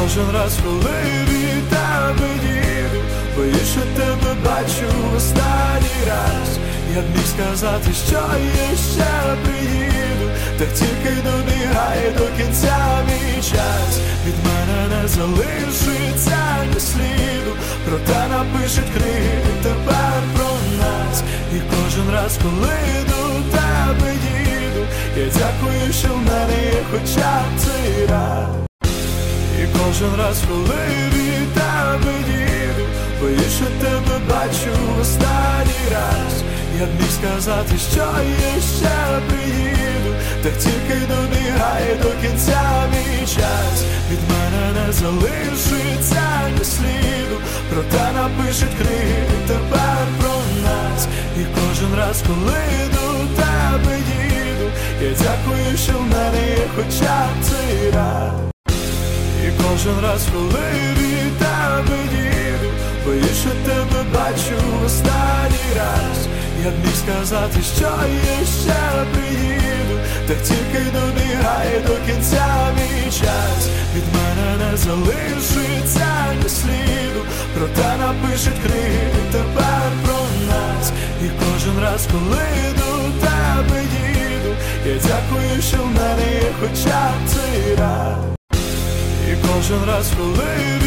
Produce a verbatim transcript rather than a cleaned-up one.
кожен раз, коли від тебе їду, боюсь, що тебе бачу в останній раз. Я б міг сказати, що я ще приїду, так тільки добігає до кінця мій час. Від мене не залишиться ні сліду, проте напишуть книги тепер про нас. І кожен раз, коли до тебе їду, я дякую, що в мене є хоча б цей раз. І кожен раз, коли від тебе їду, боюсь, що тебе бачу в останній раз. Я б міг сказати, що я ще приїду, так тільки добігає до кінця мій час. Від мене не залишиться ні сліду, проте напишуть книги тепер про нас. І кожен раз, коли до тебе їду, я дякую, що в мене є хоча б цей раз. І кожен раз, коли від тебе їду, боюсь, що тебе бачу в останній раз. Я б міг сказати, що я ще приїду, так тільки добігає до кінця мій час. Від мене не залишиться ні сліду, проте напишуть книги тепер про нас. І кожен раз, коли до тебе їду, я дякую, що в мене є хоча б цей раз. І кожен раз, коли